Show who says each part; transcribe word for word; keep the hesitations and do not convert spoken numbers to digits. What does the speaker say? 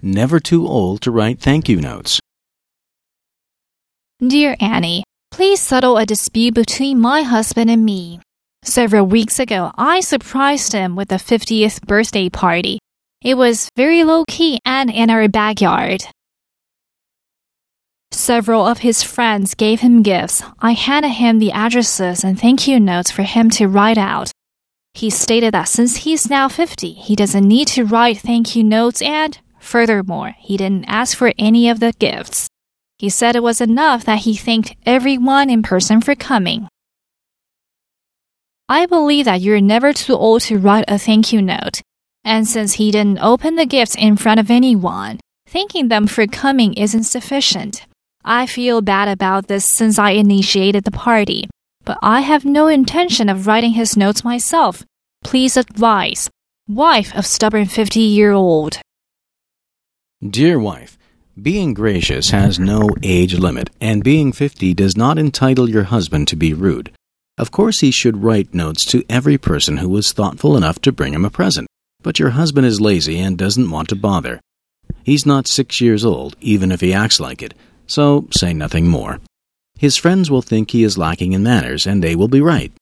Speaker 1: Never too old to write thank you notes.
Speaker 2: Dear Annie, please settle a dispute between my husband and me. Several weeks ago, I surprised him with a fiftieth birthday party. It was very low-key and in our backyard. Several of his friends gave him gifts. I handed him the addresses and thank you notes for him to write out. He stated that since he's now fifty, he doesn't need to write thank you notes and, furthermore, he didn't ask for any of the gifts. He said it was enough that he thanked everyone in person for coming. I believe that you're never too old to write a thank you note. And since he didn't open the gifts in front of anyone, thanking them for coming isn't sufficient. I feel bad about this since I initiated the party, but I have no intention of writing his notes myself. Please advise. Wife of stubborn fifty-year-old.
Speaker 1: Dear wife, being gracious has no age limit, and being fifty does not entitle your husband to be rude. Of course, he should write notes to every person who was thoughtful enough to bring him a present, but your husband is lazy and doesn't want to bother. He's not six years old, even if he acts like it, so say nothing more. His friends will think he is lacking in manners, and they will be right.